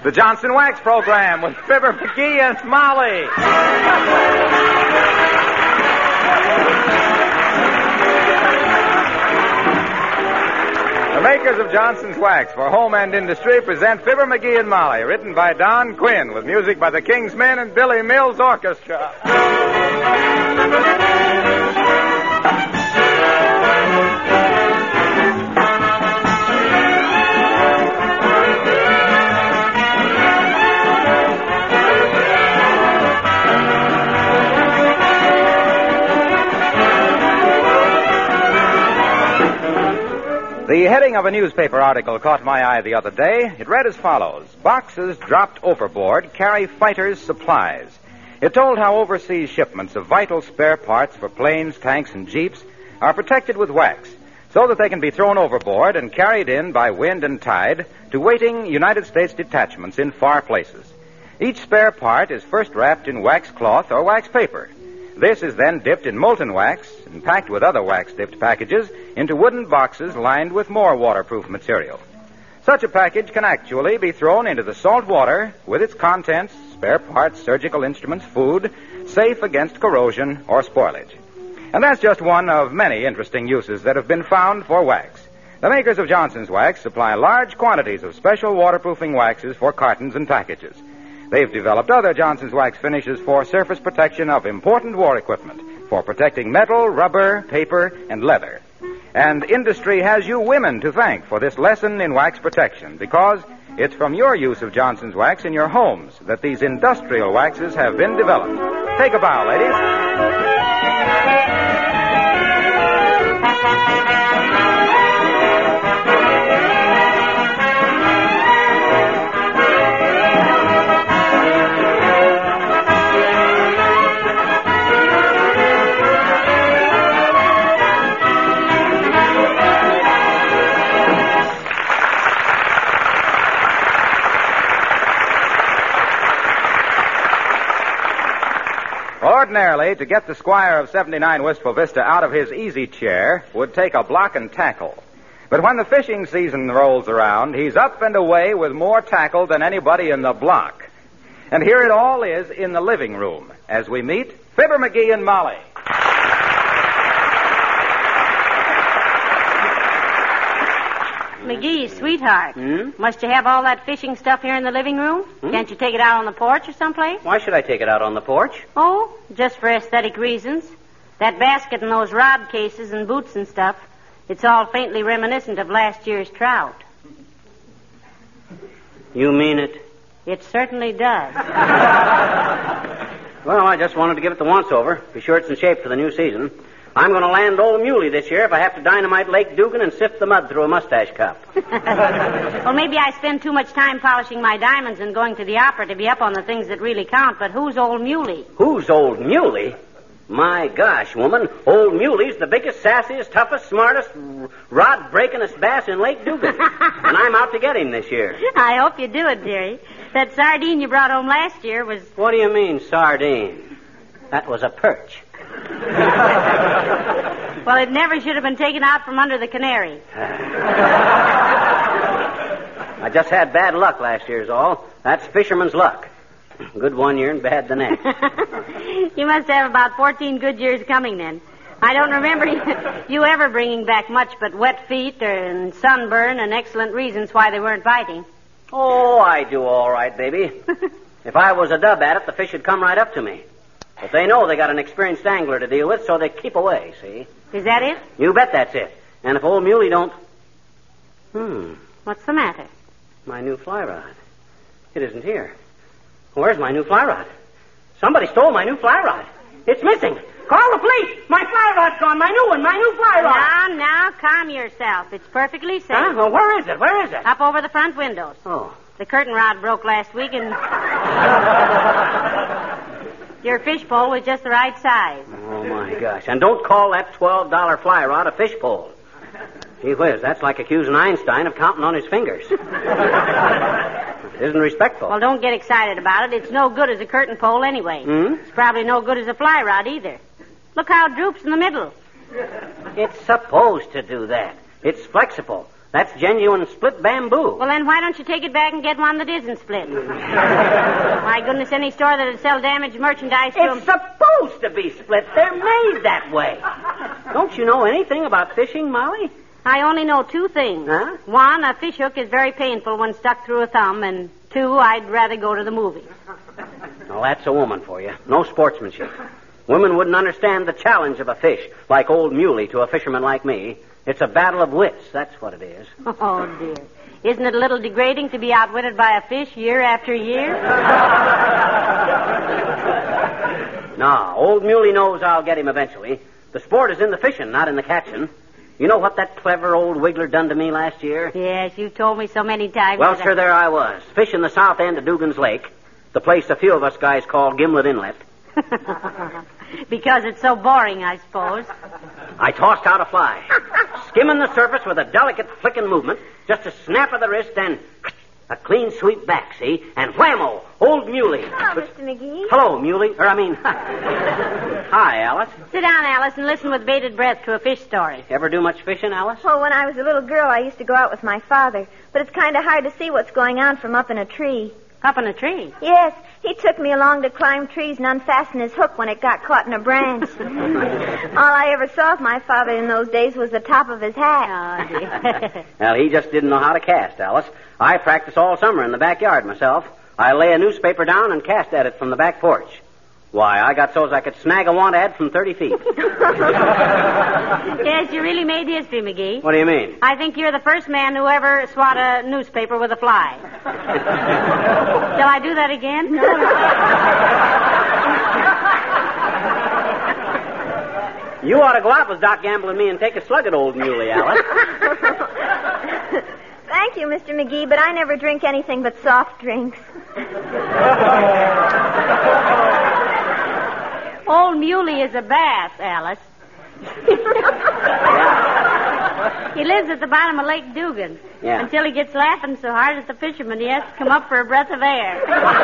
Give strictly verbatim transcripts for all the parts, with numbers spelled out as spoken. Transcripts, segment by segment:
The Johnson Wax Program with Fibber McGee and Molly. The makers of Johnson's Wax for home and industry present Fibber McGee and Molly, written by Don Quinn, with music by the King's Men and Billy Mills Orchestra. The heading of a newspaper article caught my eye the other day. It read as follows: Boxes dropped overboard carry fighters' supplies. It told how overseas shipments of vital spare parts for planes, tanks, and jeeps are protected with wax so that they can be thrown overboard and carried in by wind and tide to waiting United States detachments in far places. Each spare part is first wrapped in wax cloth or wax paper. This is then dipped in molten wax and packed with other wax-dipped packages into wooden boxes lined with more waterproof material. Such a package can actually be thrown into the salt water with its contents, spare parts, surgical instruments, food, safe against corrosion or spoilage. And that's just one of many interesting uses that have been found for wax. The makers of Johnson's Wax supply large quantities of special waterproofing waxes for cartons and packages. They've developed other Johnson's Wax finishes for surface protection of important war equipment, for protecting metal, rubber, paper, and leather. And industry has you women to thank for this lesson in wax protection, because it's from your use of Johnson's Wax in your homes that these industrial waxes have been developed. Take a bow, ladies. Ordinarily, to get the squire of seventy-nine Wistful Vista out of his easy chair would take a block and tackle. But when the fishing season rolls around, he's up and away with more tackle than anybody in the block. And here it all is in the living room as we meet Fibber McGee and Molly. McGee, sweetheart, Hmm? must you have all that fishing stuff here in the living room? Hmm? Can't you take it out on the porch or someplace? Why should I take it out on the porch? Oh, just for aesthetic reasons. That basket and those rod cases and boots and stuff, it's all faintly reminiscent of last year's trout. You mean it? It certainly does. Well, I just wanted to give it the once-over. Be sure it's in shape for the new season. I'm going to land Old Muley this year if I have to dynamite Lake Dugan and sift the mud through a mustache cup. Well, maybe I spend too much time polishing my diamonds and going to the opera to be up on the things that really count, but who's Old Muley? Who's Old Muley? My gosh, woman, Old Muley's the biggest, sassiest, toughest, smartest, rod-breakingest bass in Lake Dugan. And I'm out to get him this year. I hope you do it, dearie. That sardine you brought home last year was... What do you mean, sardine? That was a perch. Well, it never should have been taken out from under the canary. I just had bad luck last year's all. That's fisherman's luck. Good one year and bad the next. You must have about fourteen good years coming then. I don't remember you ever bringing back much but wet feet and sunburn and excellent reasons why they weren't biting. Oh, I do all right, baby. If I was a dub at it, the fish would come right up to me. But they know they got an experienced angler to deal with, so they keep away, see? Is that it? You bet that's it. And if Old Muley don't... Hmm, What's the matter? my new fly rod. It isn't here. Where's my new fly rod? Somebody stole my new fly rod. It's missing. Call the police. My fly rod's gone. My new one. My new fly rod. Now, now, calm yourself. It's perfectly safe. Huh? Well, where is it? Where is it? Up over the front windows. Oh. The curtain rod broke last week and... Your fish pole was just the right size. Oh, my gosh. And don't call that twelve dollar fly rod a fish pole. Gee whiz, that's like accusing Einstein of counting on his fingers. It isn't respectful. Well, don't get excited about it. It's no good as a curtain pole anyway. Hmm? It's probably no good as a fly rod either. Look how it droops in the middle. It's supposed to do that. It's flexible. That's genuine split bamboo. Well, then why don't you take it back and get one that isn't split? My goodness, any store that'd sell damaged merchandise to 'em- It's supposed to be split. They're made that way. Don't you know anything about fishing, Molly? I only know two things. Huh? One, a fish hook is very painful when stuck through a thumb, and two, I'd rather go to the movies. Well, that's a woman for you. No sportsmanship. Women wouldn't understand the challenge of a fish like old Muley to a fisherman like me. It's a battle of wits, that's what it is. Oh, dear. Isn't it a little degrading to be outwitted by a fish year after year? No, old Muley knows I'll get him eventually. The sport is in the fishing, not in the catching. You know what that clever old wiggler done to me last year? Yes, you've told me so many times. Well, that sir, there I was, fishing the south end of Dugan's Lake, the place a few of us guys call Gimlet Inlet. Because it's so boring, I suppose. I tossed out a fly, skimming the surface with a delicate flicking movement, just a snap of the wrist and a clean sweep back, see? And whammo, old Muley. Hello, Mister McGee. Hello, Muley. Or, I mean, hi, Alice. Sit down, Alice, and listen with bated breath to a fish story. Ever do much fishing, Alice? Well, when I was a little girl, I used to go out with my father, but it's kind of hard to see what's going on from up in a tree. Up in a tree? Yes, he took me along to climb trees and unfasten his hook when it got caught in a branch. All I ever saw of my father in those days was the top of his hat. Oh, dear. Well, he just didn't know how to cast, Alice. I practice all summer in the backyard myself. I lay a newspaper down and cast at it from the back porch. Why, I got so's I could snag a want ad from thirty feet. Yes, you really made history, McGee. What do you mean? I think you're the first man who ever swat a newspaper with a fly. Shall I do that again? You ought to go out with Doc Gamble and me and take a slug at old Muley, Alice. Thank you, Mister McGee, but I never drink anything but soft drinks. Old Muley is a bass, Alice. He lives at the bottom of Lake Dugan. Yeah. Until he gets laughing so hard at the fishermen, he has to come up for a breath of air.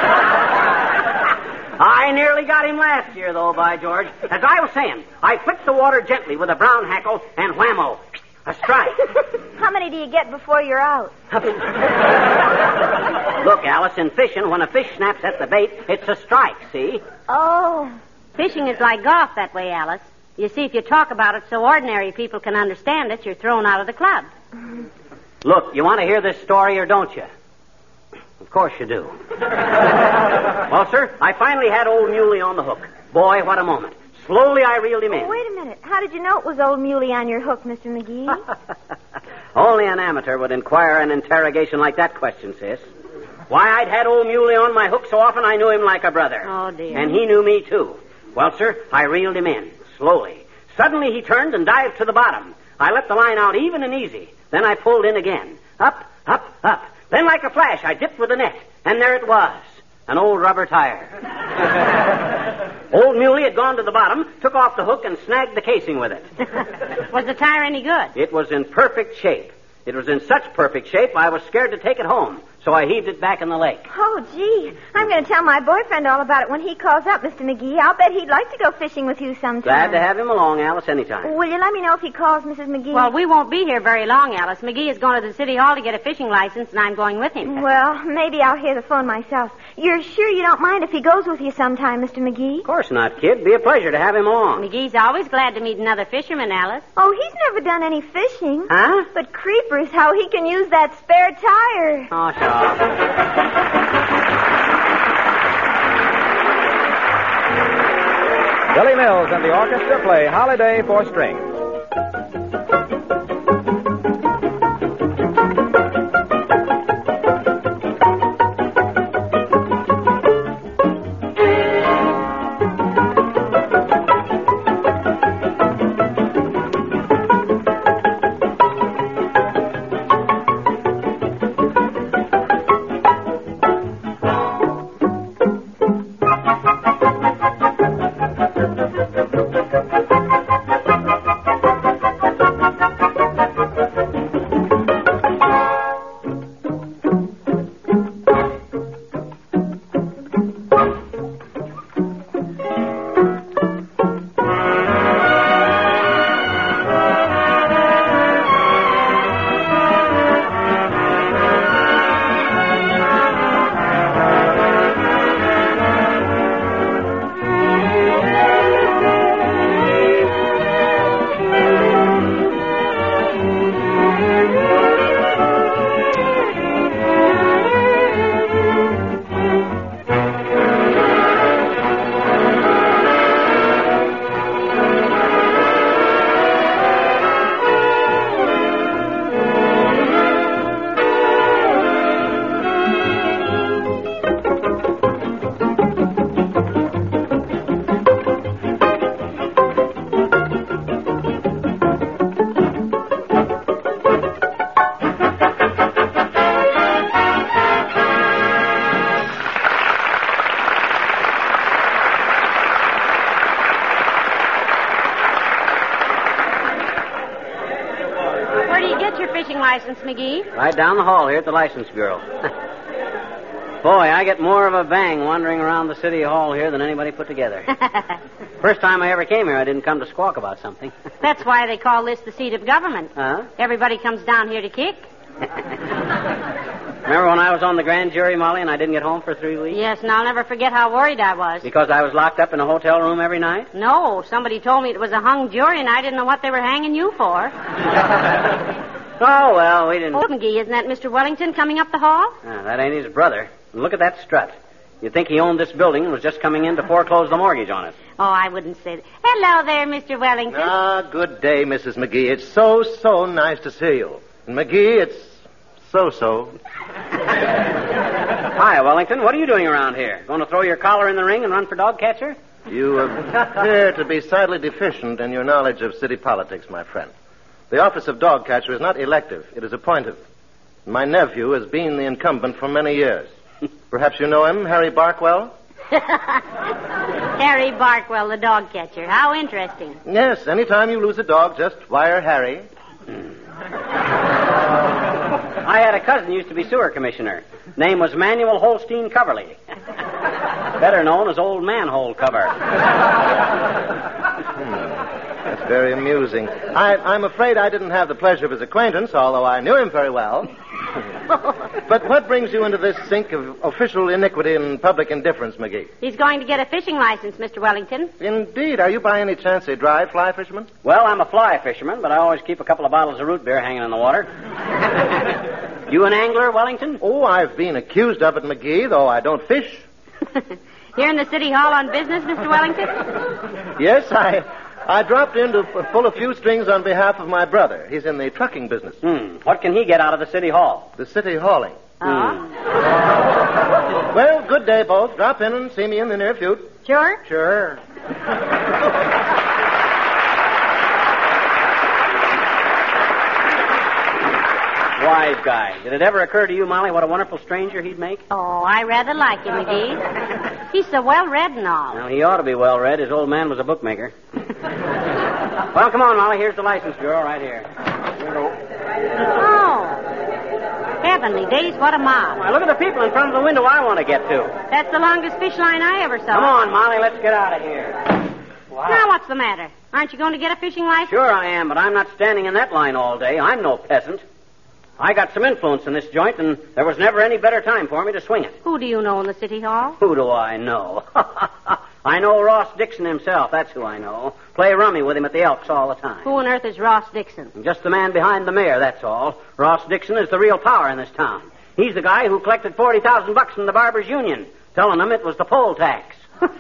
I nearly got him last year, though, by George. As I was saying, I flicked the water gently with a brown hackle, and whammo, a strike. How many do you get before you're out? Look, Alice, in fishing, when a fish snaps at the bait, it's a strike, see? Oh. Fishing is like golf that way, Alice. You see, if you talk about it so ordinary people can understand it, you're thrown out of the club. Look, you want to hear this story or don't you? Of course you do. Well, sir, I finally had old Muley on the hook. Boy, what a moment. Slowly I reeled him in. Oh, wait a minute. How did you know it was old Muley on your hook, Mister McGee? Only an amateur would inquire an interrogation like that question, sis. Why, I'd had old Muley on my hook so often I knew him like a brother. Oh, dear. And he knew me, too. Well, sir, I reeled him in, slowly. Suddenly he turned and dived to the bottom. I let the line out even and easy. Then I pulled in again. Up, up, up. Then like a flash, I dipped with the net. And there it was, an old rubber tire. Old Muley had gone to the bottom, took off the hook, and snagged the casing with it. Was the tire any good? It was in perfect shape. It was in such perfect shape, I was scared to take it home. So I heaved it back in the lake. Oh, gee. I'm going to tell my boyfriend all about it when he calls up, Mister McGee. I'll bet he'd like to go fishing with you sometime. Glad to have him along, Alice, anytime. Will you let me know if he calls, Missus McGee? Well, we won't be here very long, Alice. McGee is going to the city hall to get a fishing license, and I'm going with him. Well, maybe I'll hear the phone myself. You're sure you don't mind if he goes with you sometime, Mister McGee? Of course not, kid. Be a pleasure to have him along. McGee's always glad to meet another fisherman, Alice. Oh, he's never done any fishing. Huh? But creepers, how he can use that spare tire. Oh, sure. Billy Mills and the orchestra play Holiday for Strings. license, McGee? Right down the hall here at the license bureau. Boy, I get more of a bang wandering around the city hall here than anybody put together. First time I ever came here, I didn't come to squawk about something. That's why they call this the seat of government. Huh? Everybody comes down here to kick. Remember when I was on the grand jury, Molly, and I didn't get home for three weeks? Yes, and I'll never forget how worried I was. Because I was locked up in a hotel room every night? No, somebody told me it was a hung jury, and I didn't know what they were hanging you for. Oh, well, we didn't... Oh, McGee, isn't that Mister Wellington coming up the hall? Ah, that ain't his brother. And look at that strut. You'd think he owned this building and was just coming in to foreclose the mortgage on it. Oh, I wouldn't say that. Hello there, Mister Wellington. Ah, good day, Missus McGee. It's so, so nice to see you. And McGee, it's so-so. Hi, Wellington. What are you doing around here? Going to throw your collar in the ring and run for dog catcher? You appear to be sadly deficient in your knowledge of city politics, my friend. The office of dog catcher is not elective. It is appointed. My nephew has been the incumbent for many years. Perhaps you know him, Harry Barkwell? Harry Barkwell, the dog catcher. How interesting. Yes, anytime you lose a dog, just wire Harry. I had a cousin who used to be sewer commissioner. Name was Manuel Holstein Coverly. Better known as Old Manhole Cover. That's very amusing. I, I'm afraid I didn't have the pleasure of his acquaintance, although I knew him very well. But what brings you into this sink of official iniquity and public indifference, McGee? He's going to get a fishing license, Mister Wellington. Indeed. Are you by any chance a dry fly fisherman? Well, I'm a fly fisherman, but I always keep a couple of bottles of root beer hanging in the water. You an angler, Wellington? Oh, I've been accused of it, McGee, though I don't fish. Here in the city hall on business, Mister Wellington? Yes, I... I dropped in to pull a few strings on behalf of my brother. He's in the trucking business. Hmm. What can he get out of the city hall? The city hauling. Oh. Well, good day, both. Drop in and see me in the near future. Sure? Sure. Wise guy. Did it ever occur to you, Molly, what a wonderful stranger he'd make? Oh, I rather like him, McGee. He's so well-read and all. Well, he ought to be well-read. His old man was a bookmaker. Well, come on, Molly. Here's the license bureau right here. Oh. Heavenly days, what a mob. Why, look at the people in front of the window I want to get to. That's the longest fish line I ever saw. Come on, Molly. Let's get out of here. Wow. Now, what's the matter? Aren't you going to get a fishing license? Sure I am, but I'm not standing in that line all day. I'm no peasant. I got some influence in this joint, and there was never any better time for me to swing it. Who do you know in the city hall? Who do I know? I know Ross Dixon himself. That's who I know. Play rummy with him at the Elks all the time. Who on earth is Ross Dixon? Just the man behind the mayor, that's all. Ross Dixon is the real power in this town. He's the guy who collected forty thousand bucks from the Barbers Union, telling them it was the poll tax.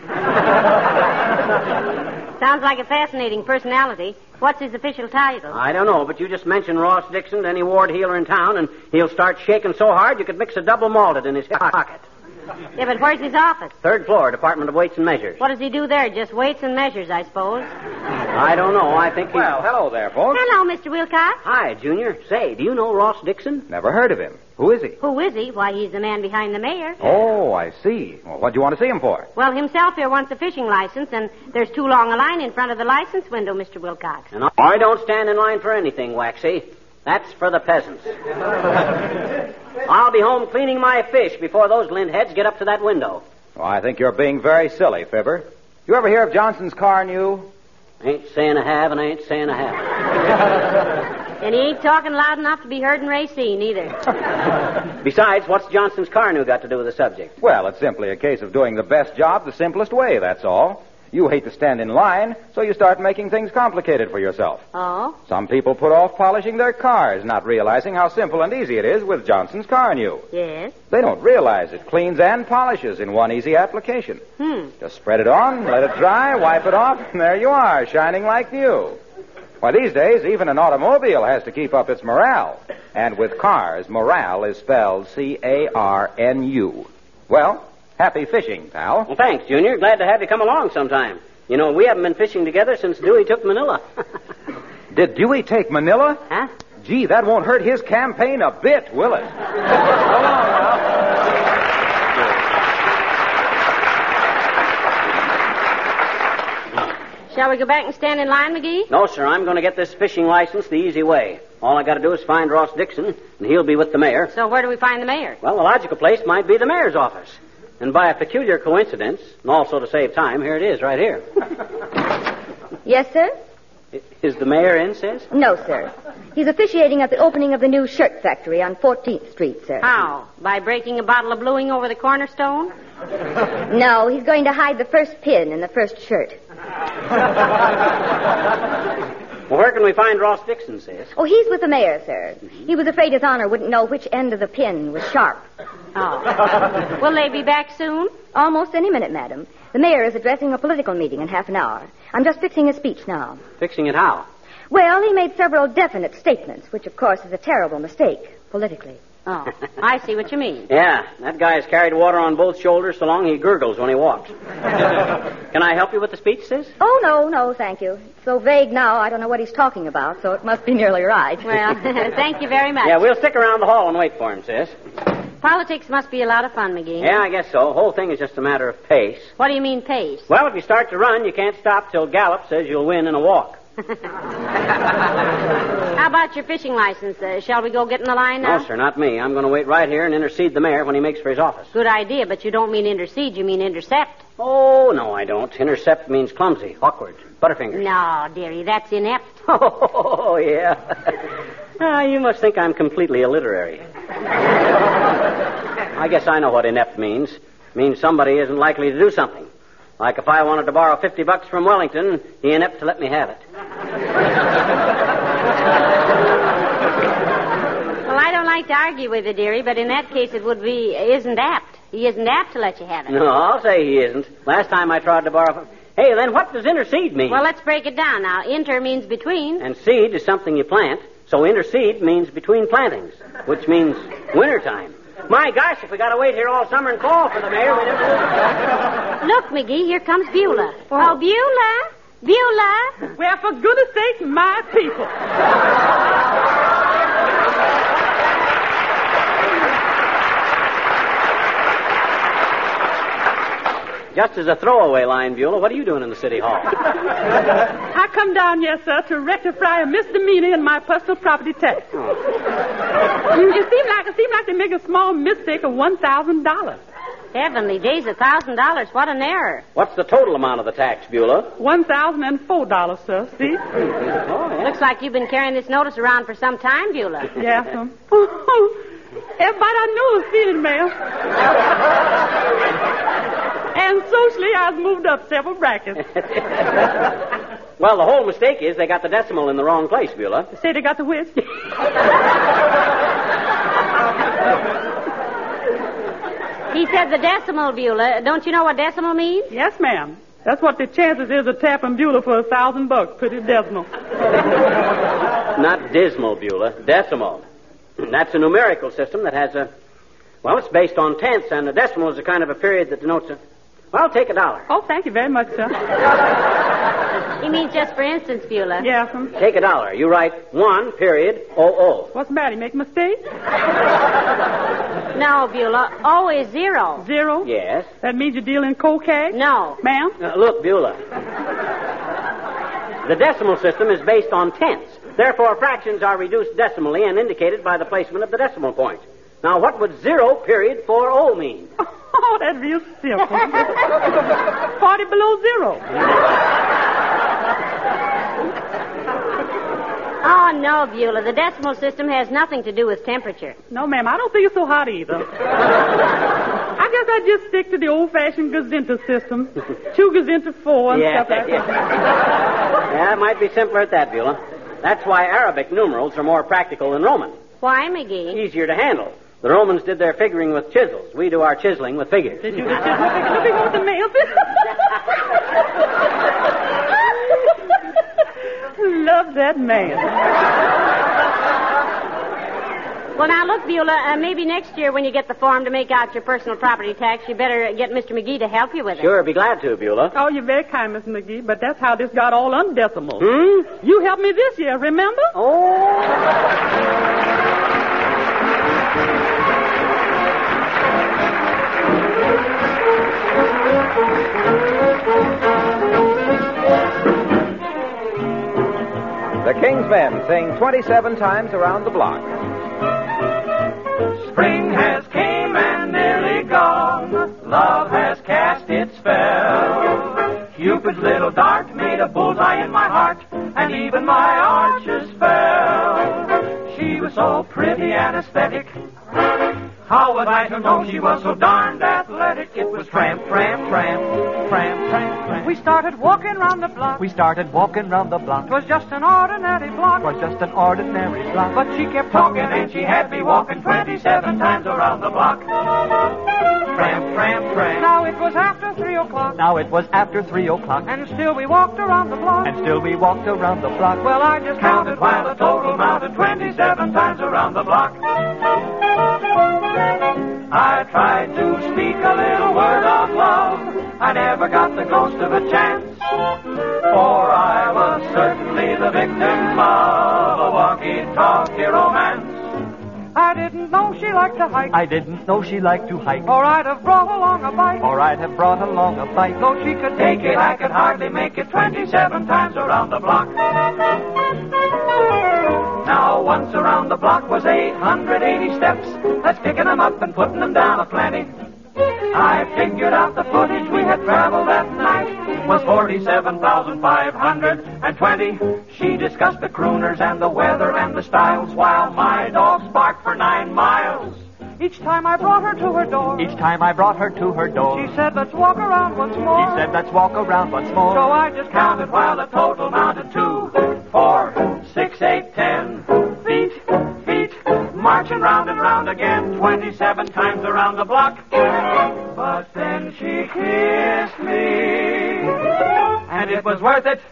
Sounds like a fascinating personality. What's his official title? I don't know, but you just mention Ross Dixon to any ward heeler in town, and he'll start shaking so hard you could mix a double malted in his hip pocket. Yeah, but where's his office? Third floor, Department of Weights and Measures. What does he do there? Just weights and measures, I suppose. I don't know. I think he... Well, hello there, folks. Hello, Mister Wilcox. Hi, Junior. Say, do you know Ross Dixon? Never heard of him. Who is he? Who is he? Why, he's the man behind the mayor. Oh, I see. Well, what do you want to see him for? Well, himself here wants a fishing license, and there's too long a line in front of the license window, Mister Wilcox. And I don't stand in line for anything, Waxy. That's for the peasants. I'll be home cleaning my fish before those lindheads get up to that window. Well, I think you're being very silly, Fibber. You ever hear of Johnson's Car New? Ain't saying I have, and I ain't saying I haven't. And he ain't talking loud enough to be heard in Racine, either. Besides, what's Johnson's Car New got to do with the subject? Well, it's simply a case of doing the best job the simplest way, that's all. You hate to stand in line, so you start making things complicated for yourself. Oh? Some people put off polishing their cars, not realizing how simple and easy it is with Johnson's Car New. Yes? They don't realize it cleans and polishes in one easy application. Hmm. Just spread it on, let it dry, wipe it off, and there you are, shining like new. Why, these days, even an automobile has to keep up its morale. And with cars, morale is spelled C A R N U. Well, happy fishing, pal. Well, thanks, Junior. Glad to have you come along sometime. You know, we haven't been fishing together since Dewey took Manila. Did Dewey take Manila? Huh? Gee, that won't hurt his campaign a bit, will it? So long, pal. Shall we go back and stand in line, McGee? No, sir. I'm going to get this fishing license the easy way. All I got to do is find Ross Dixon, and he'll be with the mayor. So where do we find the mayor? Well, the logical place might be the mayor's office. And by a peculiar coincidence, and also to save time, here it is, right here. Yes, sir? Is the mayor in, sis? No, sir. He's officiating at the opening of the new shirt factory on fourteenth Street, sir. How? By breaking a bottle of bluing over the cornerstone? No, he's going to hide the first pin in the first shirt. Well, where can we find Ross Dixon, sis? Oh, he's with the mayor, sir. He was afraid his honor wouldn't know which end of the pin was sharp. Oh. Will they be back soon? Almost any minute, madam. The mayor is addressing a political meeting in half an hour. I'm just fixing his speech now. Fixing it how? Well, he made several definite statements, which, of course, is a terrible mistake, politically. Oh, I see what you mean. Yeah, that guy has carried water on both shoulders so long he gurgles when he walks. Can I help you with the speech, sis? Oh, no, no, thank you. It's so vague now, I don't know what he's talking about, so it must be nearly right. Well, thank you very much. Yeah, we'll stick around the hall and wait for him, sis. Politics must be a lot of fun, McGee. Yeah, I guess so. The whole thing is just a matter of pace. What do you mean, pace? Well, if you start to run, you can't stop till Gallup says you'll win in a walk. How about your fishing license? Uh, shall we go get in the line now? No, sir, not me. I'm going to wait right here and intercede the mayor when he makes for his office. Good idea, but you don't mean intercede, you mean intercept. Oh, no, I don't. Intercept means clumsy, awkward, butterfingers. No, dearie, that's inept. Oh, yeah. Ah, you must think I'm completely illiterary. I guess I know what inept means. It means somebody isn't likely to do something. Like if I wanted to borrow fifty bucks from Wellington, he inept to let me have it. Well, I don't like to argue with you, dearie, but in that case it would be isn't apt. He isn't apt to let you have it. No, I'll say he isn't. Last time I tried to borrow... Hey, then what does intercede mean? Well, let's break it down now. Inter means between. And seed is something you plant, so intercede means between plantings, which means wintertime. My gosh, if we got to wait here all summer and fall for the mayor, we never... Look, McGee, here comes Beulah. Oh, Beulah. Beulah. Well, for goodness sake, my people. Just as a throwaway line, Beulah, what are you doing in the city hall? I come down here, sir, to rectify a misdemeanor in my personal property tax. Oh. It seems like it seems like they make a small mistake of one thousand dollars. Heavenly days, a thousand dollars. What an error. What's the total amount of the tax, Beulah? One thousand and four dollars, sir. See? Oh, yeah. Looks like you've been carrying this notice around for some time, Beulah. Yeah, sir. Everybody I knew was feeling, ma'am. And socially, I've moved up several brackets. Well, the whole mistake is they got the decimal in the wrong place, Beulah. Say they got the whisk. He said the decimal, Beulah. Don't you know what decimal means? Yes, ma'am. That's what the chances is of tapping Beulah for a thousand bucks. Pretty decimal. Not dismal, Beulah. Decimal. That's a numerical system that has a... Well, it's based on tenths, and a decimal is a kind of a period that denotes a... Well, take a dollar. Oh, thank you very much, sir. He means just for instance, Beulah. Yes, sir. Take a dollar. You write one, period, O O. What's the matter? You make a mistake? No, Beulah. O is zero. Zero? Yes. That means you deal in cold cash? No. Ma'am? Uh, look, Beulah. The decimal system is based on tenths. Therefore, fractions are reduced decimally and indicated by the placement of the decimal point. Now, what would zero, period, four O mean? Oh, that's real simple. Forty below zero. Oh, no, Beulah. The decimal system has nothing to do with temperature. No, ma'am, I don't think it's so hot either. I guess I just stick to the old-fashioned Gazinta system. Two Gazinta four and Yeah, stuff like yeah. that. Yeah, it might be simpler at that, Beulah. That's why Arabic numerals are more practical than Roman. Why, McGee? Easier to handle. The Romans did their figuring with chisels. We do our chiseling with figures. Did you the chisel? Let me go with the mail. Love that man. Well, now, look, Beulah, uh, maybe next year when you get the form to make out your personal property tax, you better get Mister McGee to help you with it. Sure, be glad to, Beulah. Oh, you're very kind, Miss McGee, but that's how this got all undecimal. Hmm? You helped me this year, remember? Oh. Ben sing twenty-seven times around the block. Spring has came and nearly gone. Love has cast its spell. Cupid's little dart made a bullseye in my heart, and even my arches fell. She was so pretty and aesthetic. How was I to know she was so darned athletic? It was tramp, tramp, tramp, tramp, tramp, tramp. We started walking round the block. We started walking round the block. 'Twas just an ordinary block. 'Twas just an ordinary block. But she kept Talking and she had me walking twenty-seven times around the block. Tramp, tramp, tramp. Now it was after three o'clock. Now it was after three o'clock. And still we walked around the block. And still we walked around the block. Well, I just Counted while the total mounted twenty-seven times around the block. I tried to speak a little word of love. I never got the ghost of a chance. For I was certainly the victim of a walkie-talkie romance. I didn't know she liked to hike. I didn't know she liked to hike. Or I'd have brought along a bike. Or I'd have brought along a bike. Though she could Take it, I could hardly make it twenty-seven times around the block. Now, once around the block was eight hundred eighty steps. That's picking them up and putting them down aplenty. I figured out the footage we had traveled that night was forty-seven thousand five hundred twenty. She discussed the crooners and the weather and the styles while my dogs barked for nine miles. Each time I brought her to her door. Each time I brought her to her door. She said, let's walk around once more. She said, let's walk around once more. So I just Counted while the total mounted to four, six, eight, ten feet, feet, marching round and round again, twenty-seven times around the block. But then she kissed me, and it was worth it.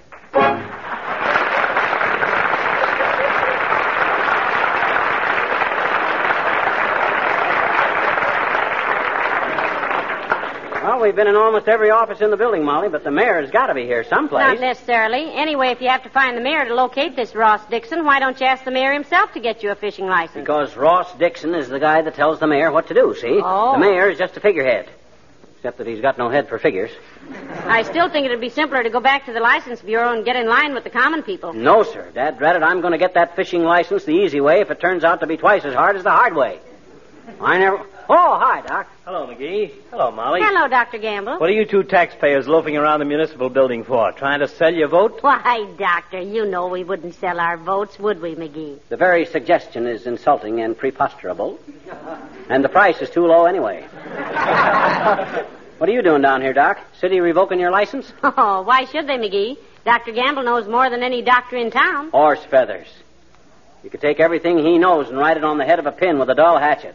Well, we've been in almost every office in the building, Molly, but the mayor's got to be here someplace. Not necessarily. Anyway, if you have to find the mayor to locate this Ross Dixon, why don't you ask the mayor himself to get you a fishing license? Because Ross Dixon is the guy that tells the mayor what to do, see? Oh. The mayor is just a figurehead. Except that he's got no head for figures. I still think it'd be simpler to go back to the license bureau and get in line with the common people. No, sir. Dad drat it, I'm going to get that fishing license the easy way if it turns out to be twice as hard as the hard way. I never... Oh, hi, Doc. Hello, McGee. Hello, Molly. Hello, Doctor Gamble. What are you two taxpayers loafing around the municipal building for? Trying to sell your vote? Why, Doctor, you know we wouldn't sell our votes, would we, McGee? The very suggestion is insulting and preposterable. And the price is too low anyway. What are you doing down here, Doc? City revoking your license? Oh, why should they, McGee? Doctor Gamble knows more than any doctor in town. Horse feathers. You could take everything he knows and write it on the head of a pin with a dull hatchet.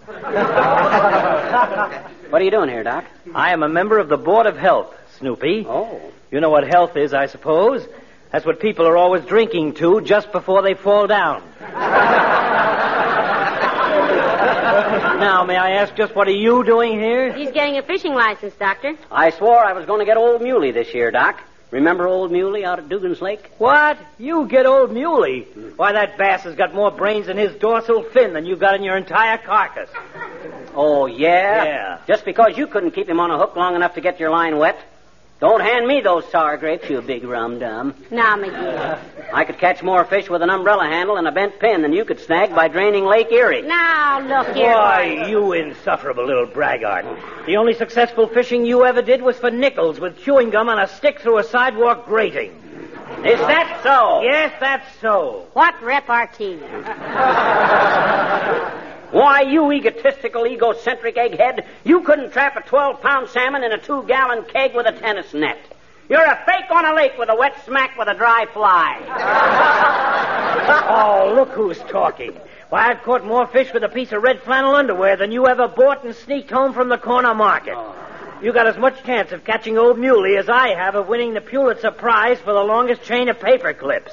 What are you doing here, Doc? I am a member of the Board of Health, Snoopy. Oh. You know what health is, I suppose. That's what people are always drinking to just before they fall down. Now, may I ask just what are you doing here? He's getting a fishing license, Doctor. I swore I was going to get Old Muley this year, Doc. Remember Old Muley out at Dugan's Lake? What? You get Old Muley? Why, that bass has got more brains in his dorsal fin than you've got in your entire carcass. Oh, yeah? Yeah. Just because you couldn't keep him on a hook long enough to get your line wet. Don't hand me those sour grapes, you big rum-dum. Now, McGee. I could catch more fish with an umbrella handle and a bent pin than you could snag by draining Lake Erie. Now, look here. Why, you insufferable little braggart. The only successful fishing you ever did was for nickels with chewing gum on a stick through a sidewalk grating. Is that so? Yes, that's so. What repartee? Why, you egotistical, egocentric egghead, you couldn't trap a twelve-pound salmon in a two-gallon keg with a tennis net. You're a fake on a lake with a wet smack with a dry fly. Oh, look who's talking. Why, I've caught more fish with a piece of red flannel underwear than you ever bought and sneaked home from the corner market. Oh. You got as much chance of catching Old Muley as I have of winning the Pulitzer Prize for the longest chain of paper clips.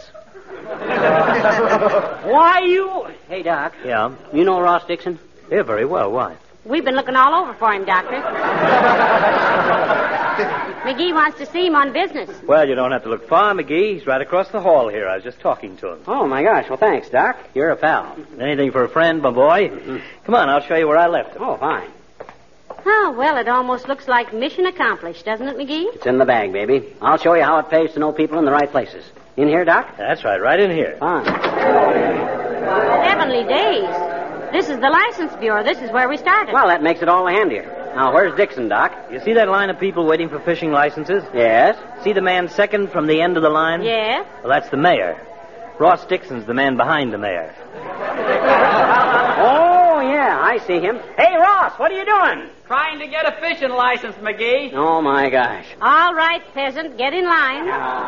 Why, you... Hey, Doc. Yeah? You know Ross Dixon? Yeah, very well. Why? We've been looking all over for him, Doctor. McGee wants to see him on business. Well, you don't have to look far, McGee. He's right across the hall here. I was just talking to him. Oh, my gosh. Well, thanks, Doc. You're a pal. Anything for a friend, my boy? Mm-hmm. Come on, I'll show you where I left him. Oh, fine. Oh, well, it almost looks like mission accomplished, doesn't it, McGee? It's in the bag, baby. I'll show you how it pays to know people in the right places. In here, Doc? That's right, right in here. Fine. Heavenly days. This is the License Bureau. This is where we started. Well, that makes it all the handier. Now, where's Dixon, Doc? You see that line of people waiting for fishing licenses? Yes. See the man second from the end of the line? Yeah? Well, that's the mayor. Ross Dixon's the man behind the mayor. Oh, yeah, I see him. Hey, Ross, what are you doing? Trying to get a fishing license, McGee. Oh, my gosh. All right, peasant, get in line.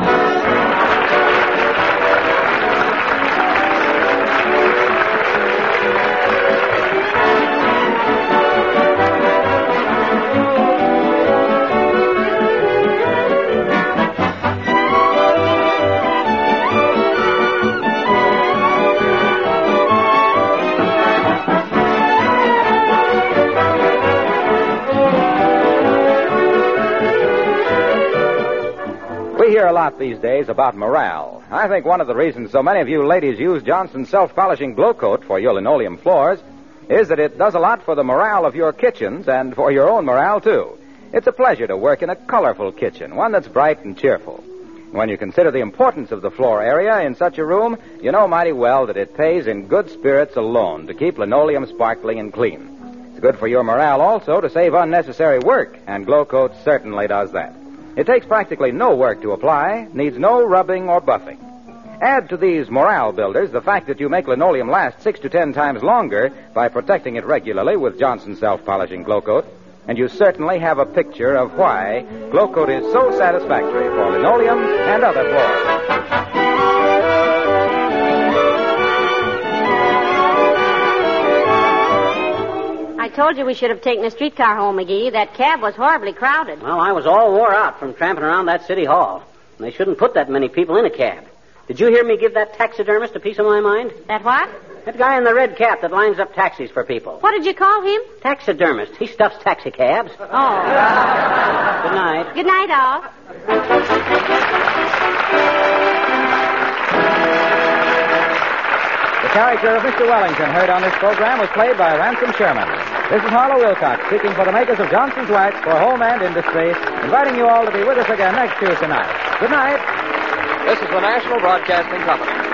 We hear a lot these days about morale. I think one of the reasons so many of you ladies use Johnson's self-polishing glow coat for your linoleum floors is that it does a lot for the morale of your kitchens and for your own morale, too. It's a pleasure to work in a colorful kitchen, one that's bright and cheerful. When you consider the importance of the floor area in such a room, you know mighty well that it pays in good spirits alone to keep linoleum sparkling and clean. It's good for your morale also to save unnecessary work, and glow coat certainly does that. It takes practically no work to apply, needs no rubbing or buffing. Add to these morale builders the fact that you make linoleum last six to ten times longer by protecting it regularly with Johnson's self-polishing glow coat, and you certainly have a picture of why glow coat is so satisfactory for linoleum and other floors. I told you we should have taken a streetcar home, McGee. That cab was horribly crowded. Well, I was all wore out from tramping around that city hall. And they shouldn't put that many people in a cab. Did you hear me give that taxidermist a piece of my mind? That what? That guy in the red cap that lines up taxis for people. What did you call him? Taxidermist. He stuffs taxi cabs. Oh. Good night. Good night, all. The character of Mister Wellington heard on this program was played by Ransom Sherman. This is Harlow Wilcox, speaking for the makers of Johnson's Wax for Home and Industry, inviting you all to be with us again next Tuesday night. Good night. This is the National Broadcasting Company.